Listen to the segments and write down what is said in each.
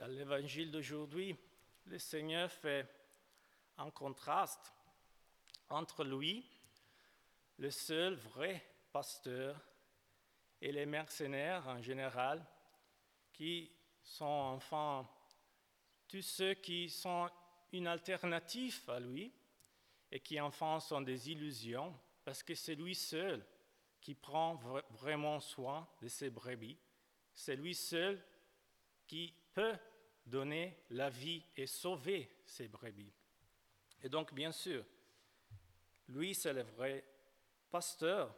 Dans l'évangile d'aujourd'hui, le Seigneur fait un contraste entre lui, le seul vrai pasteur, et les mercenaires en général, qui sont enfin tous ceux qui sont une alternative à lui et qui enfin sont des illusions, parce que c'est lui seul qui prend vraiment soin de ses brebis. C'est lui seul qui peut donner la vie et sauver ses brebis. Et donc, bien sûr, lui, c'est le vrai pasteur.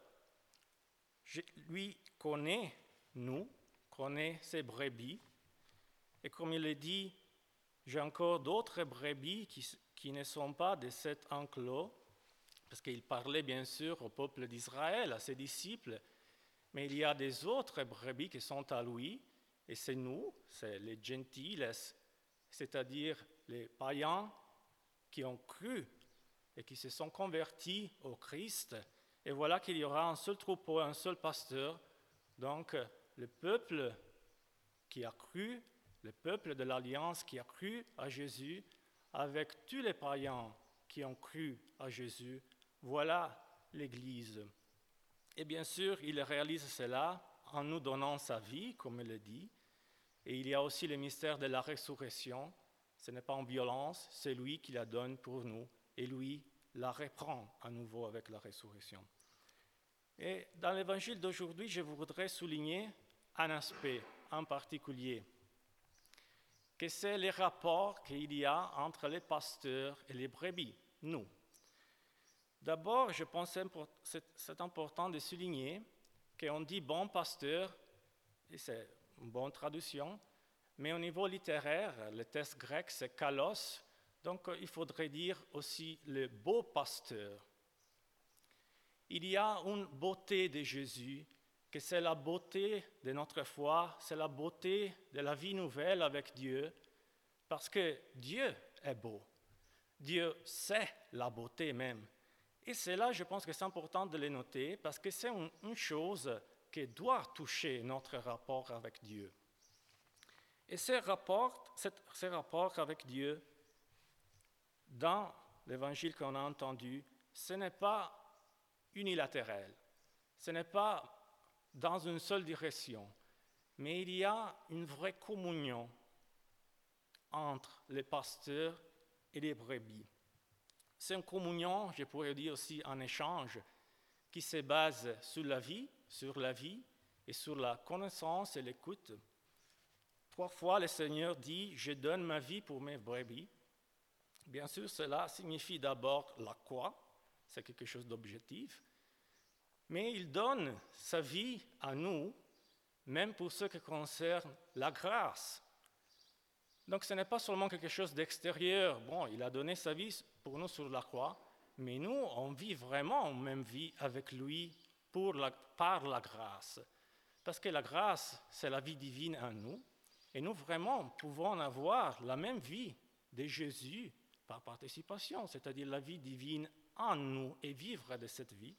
Lui connaît nous, connaît ses brebis. Et comme il le dit, j'ai encore d'autres brebis qui ne sont pas de cet enclos, parce qu'il parlait bien sûr au peuple d'Israël, à ses disciples, mais il y a des autres brebis qui sont à lui, et c'est nous, c'est les gentiles, c'est-à-dire les païens qui ont cru et qui se sont convertis au Christ. Et voilà qu'il y aura un seul troupeau, un seul pasteur. Donc le peuple qui a cru, le peuple de l'Alliance qui a cru à Jésus, avec tous les païens qui ont cru à Jésus, voilà l'Église. Et bien sûr, il réalise cela en nous donnant sa vie, comme il le dit. Et il y a aussi le mystère de la résurrection. Ce n'est pas en violence, c'est lui qui la donne pour nous. Et lui la reprend à nouveau avec la résurrection. Et dans l'évangile d'aujourd'hui, je voudrais souligner un aspect en particulier, que c'est les rapports qu'il y a entre les pasteurs et les brebis, nous. D'abord, je pense que c'est important de souligner qu'on dit bon pasteur, et c'est une bonne traduction, mais au niveau littéraire, le texte grec c'est kalos, donc il faudrait dire aussi le beau pasteur. Il y a une beauté de Jésus, que c'est la beauté de notre foi, c'est la beauté de la vie nouvelle avec Dieu, parce que Dieu est beau. Dieu sait la beauté même. Et c'est là, je pense que c'est important de le noter, parce que c'est une chose qui doit toucher notre rapport avec Dieu. Et ce rapport avec Dieu, dans l'évangile qu'on a entendu, ce n'est pas unilatéral, ce n'est pas dans une seule direction, mais il y a une vraie communion entre les pasteurs et les brebis. C'est une communion, je pourrais dire aussi un échange, qui se base sur la vie et sur la connaissance et l'écoute. 3 fois, le Seigneur dit « Je donne ma vie pour mes brebis ». Bien sûr, cela signifie d'abord la croix, c'est quelque chose d'objectif, mais il donne sa vie à nous, même pour ce qui concerne la grâce. Donc ce n'est pas seulement quelque chose d'extérieur. Bon, il a donné sa vie pour nous sur la croix, mais nous, on vit vraiment une même vie avec lui par la grâce. Parce que la grâce, c'est la vie divine en nous, et nous vraiment pouvons avoir la même vie de Jésus par participation, c'est-à-dire la vie divine en nous et vivre de cette vie.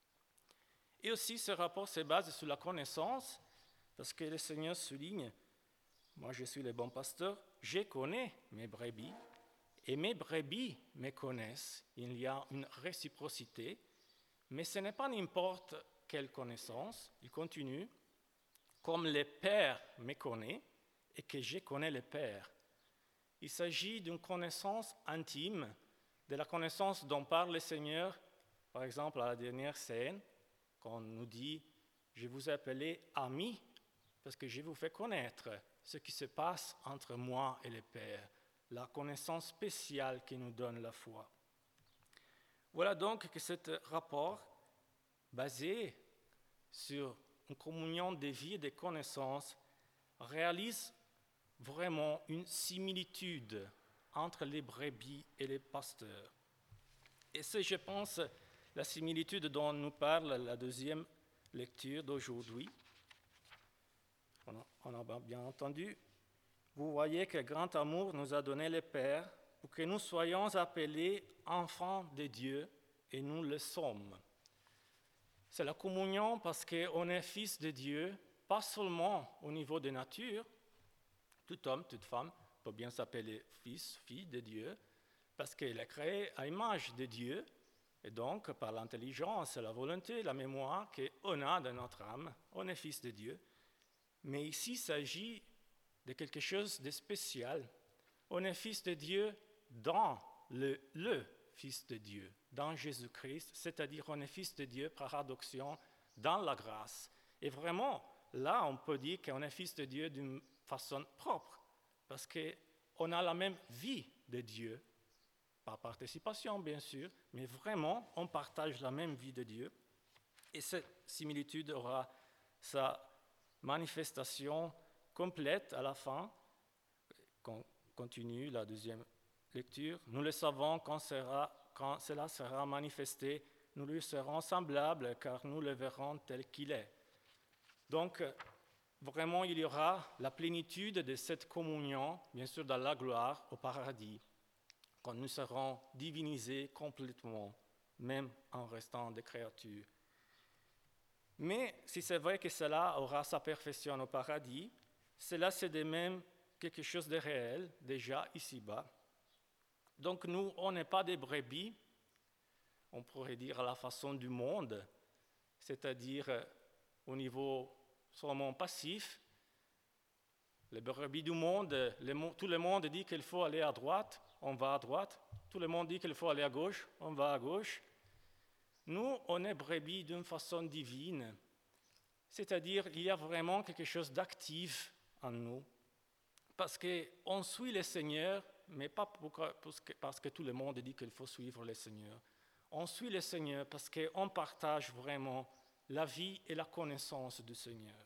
Et aussi, ce rapport se base sur la connaissance, parce que le Seigneur souligne, moi je suis le bon pasteur, je connais mes brebis, et mes brebis me connaissent. Il y a une réciprocité, mais ce n'est pas n'importe quelle connaissance. Il continue, comme le Père me connaît, et que je connais le Père. Il s'agit d'une connaissance intime, de la connaissance dont parle le Seigneur, par exemple à la dernière scène, quand on nous dit « Je vous ai appelé amis parce que je vous fais connaître ce qui se passe entre moi et le Père », la connaissance spéciale qui nous donne la foi. Voilà donc que ce rapport, basé sur une communion de vie et de connaissances, réalise vraiment une similitude entre les brebis et les pasteurs. Et c'est, je pense, la similitude dont nous parle la deuxième lecture d'aujourd'hui. On a bien entendu. Vous voyez quel grand amour nous a donné le Père pour que nous soyons appelés enfants de Dieu, et nous le sommes. C'est la communion parce qu'on est fils de Dieu, pas seulement au niveau de nature, Tout homme, toute femme peut bien s'appeler fils, fille de Dieu, parce qu'il est créé à l'image de Dieu, et donc par l'intelligence, la volonté, la mémoire qu'on a dans notre âme, on est fils de Dieu. Mais ici, il s'agit de quelque chose de spécial. On est fils de Dieu dans le Fils de Dieu, dans Jésus-Christ, c'est-à-dire on est fils de Dieu par adoption dans la grâce. Et vraiment, là, on peut dire qu'on est fils de Dieu d'une façon propre, parce qu'on a la même vie de Dieu, par participation bien sûr, mais vraiment, on partage la même vie de Dieu. Et cette similitude aura sa manifestation complète à la fin. On continue la deuxième lecture. Nous le savons quand cela sera manifesté, nous lui serons semblables car nous le verrons tel qu'il est. Donc, vraiment, il y aura la plénitude de cette communion, bien sûr, dans la gloire au paradis, quand nous serons divinisés complètement, même en restant des créatures. Mais si c'est vrai que cela aura sa perfection au paradis, cela c'est de même quelque chose de réel, déjà ici-bas. Donc nous, on n'est pas des brebis, on pourrait dire à la façon du monde, c'est-à-dire au niveau seulement passif. Les brebis du monde, tout le monde dit qu'il faut aller à droite, on va à droite. Tout le monde dit qu'il faut aller à gauche, on va à gauche. Nous, on est brebis d'une façon divine, c'est-à-dire il y a vraiment quelque chose d'actif en nous, parce qu'on suit le Seigneur, mais pas parce que tout le monde dit qu'il faut suivre le Seigneur. On suit le Seigneur parce qu'on partage vraiment la vie et la connaissance du Seigneur.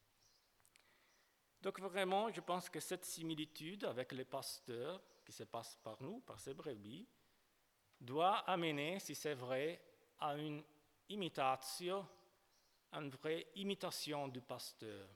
Donc vraiment, je pense que cette similitude avec les pasteurs qui se passe par nous, par ces brebis, doit amener, si c'est vrai, à une imitation, une vraie imitation du pasteur.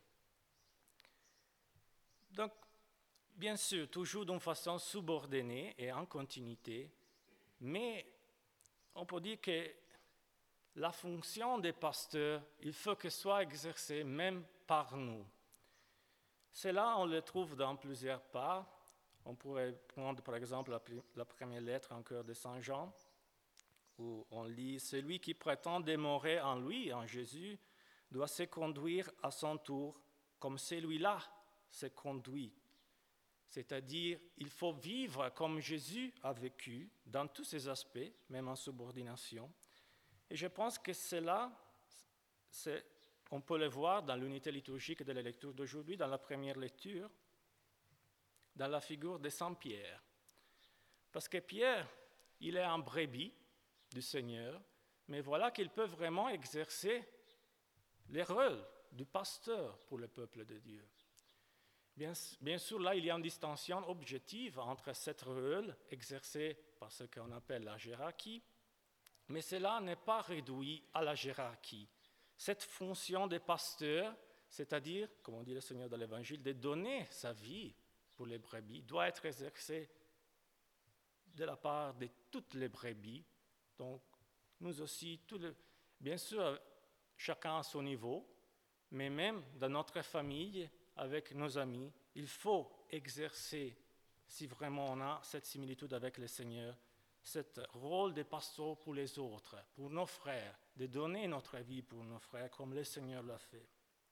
Donc, bien sûr, toujours d'une façon subordonnée et en continuité, mais on peut dire que la fonction des pasteurs, il faut qu'elle soit exercée même par nous. Cela, on le trouve dans plusieurs parts. On pourrait prendre par exemple la première lettre en cœur de Saint Jean, où on lit « Celui qui prétend demeurer en lui, en Jésus, doit se conduire à son tour comme celui-là se conduit. » C'est-à-dire, il faut vivre comme Jésus a vécu dans tous ses aspects, même en subordination. Et je pense que cela, on peut le voir dans l'unité liturgique de la lecture d'aujourd'hui, dans la première lecture, dans la figure de Saint Pierre. Parce que Pierre, il est un brebis du Seigneur, mais voilà qu'il peut vraiment exercer le rôle du pasteur pour le peuple de Dieu. Bien sûr, là, il y a une distinction objective entre cette rôle exercée par ce qu'on appelle la hiérarchie, mais cela n'est pas réduit à la hiérarchie. Cette fonction de pasteur, c'est-à-dire, comme on dit le Seigneur dans l'Évangile, de donner sa vie pour les brebis, doit être exercée de la part de toutes les brebis. Donc, nous aussi, bien sûr, chacun à son niveau, mais même dans notre famille, avec nos amis, il faut exercer, si vraiment on a cette similitude avec le Seigneur, ce rôle de pasteur pour les autres, pour nos frères, de donner notre vie pour nos frères comme le Seigneur l'a fait.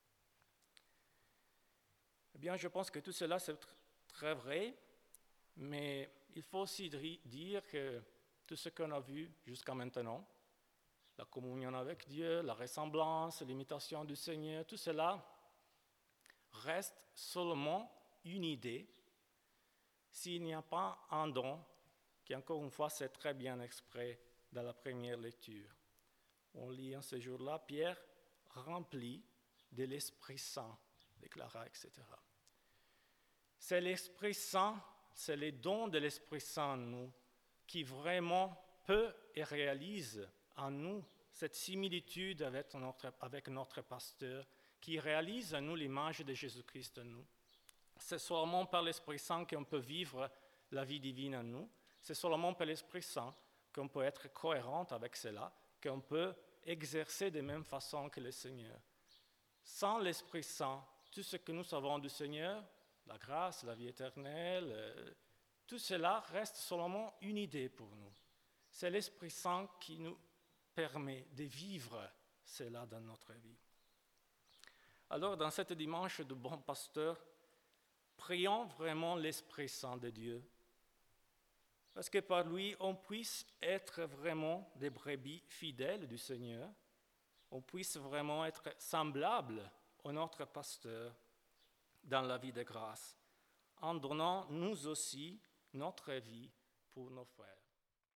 Eh bien, je pense que tout cela, c'est très vrai, mais il faut aussi dire que tout ce qu'on a vu jusqu'à maintenant, la communion avec Dieu, la ressemblance, l'imitation du Seigneur, tout cela reste seulement une idée s'il n'y a pas un don qui, encore une fois, c'est très bien exprimé dans la première lecture. On lit en ce jour-là, Pierre rempli de l'Esprit Saint, déclara, etc. C'est l'Esprit Saint, c'est les dons de l'Esprit Saint en nous qui vraiment peut et réalise en nous cette similitude avec notre pasteur, qui réalise en nous l'image de Jésus-Christ en nous. C'est seulement par l'Esprit Saint qu'on peut vivre la vie divine en nous. C'est seulement par l'Esprit Saint qu'on peut être cohérent avec cela, qu'on peut exercer de même façon que le Seigneur. Sans l'Esprit Saint, tout ce que nous savons du Seigneur la grâce, la vie éternelle, tout cela reste seulement une idée pour nous. C'est l'Esprit Saint qui nous permet de vivre cela dans notre vie. Alors, dans cette dimanche de bon pasteur, prions vraiment l'Esprit Saint de Dieu, parce que par lui, on puisse être vraiment des brebis fidèles du Seigneur, on puisse vraiment être semblable à notre pasteur dans la vie de grâce, en donnant nous aussi notre vie pour nos frères.